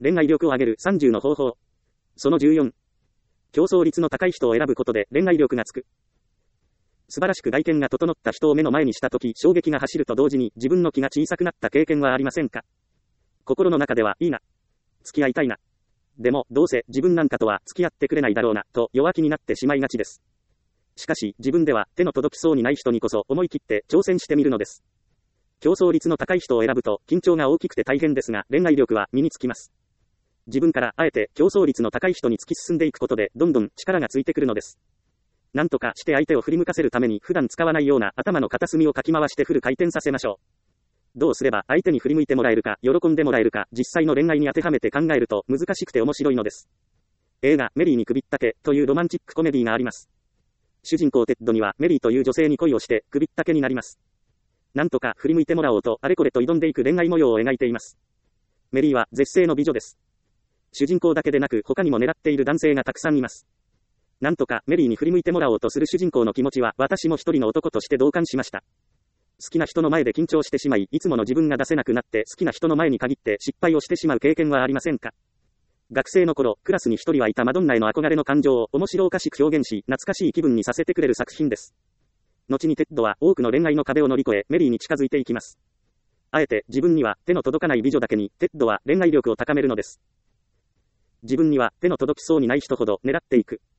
恋愛力を上げる30の方法。その14。競争率の高い人を選ぶことで恋愛力がつく。素晴らしく外見が整った人を目の前にしたとき、衝撃が走ると同時に自分の気が小さくなった経験はありませんか？心の中では、いいな。付き合いたいな。でも、どうせ自分なんかとは付き合ってくれないだろうな、と弱気になってしまいがちです。しかし、自分では手の届きそうにない人にこそ思い切って挑戦してみるのです。競争率の高い人を選ぶと緊張が大きくて大変ですが、恋愛力は身につきます。自分からあえて競争率の高い人に突き進んでいくことで、どんどん力がついてくるのです。なんとかして相手を振り向かせるために普段使わないような頭の片隅をかき回してフル回転させましょう。どうすれば相手に振り向いてもらえるか、喜んでもらえるか、実際の恋愛に当てはめて考えると難しくて面白いのです。映画、メリーに首ったけというロマンチックコメディがあります。主人公テッドにはメリーという女性に恋をして首ったけになります。なんとか振り向いてもらおうとあれこれと挑んでいく恋愛模様を描いています。メリーは絶世の美女です。主人公だけでなく他にも狙っている男性がたくさんいます。なんとかメリーに振り向いてもらおうとする主人公の気持ちは私も一人の男として同感しました。好きな人の前で緊張してしまい、いつもの自分が出せなくなって好きな人の前に限って失敗をしてしまう経験はありませんか？学生の頃、クラスに一人はいたマドンナへの憧れの感情を面白おかしく表現し、懐かしい気分にさせてくれる作品です。後にテッドは多くの恋愛の壁を乗り越え、メリーに近づいていきます。あえて自分には手の届かない美女だけに、テッドは恋愛力を高めるのです。自分には手の届きそうにない人ほど狙っていく。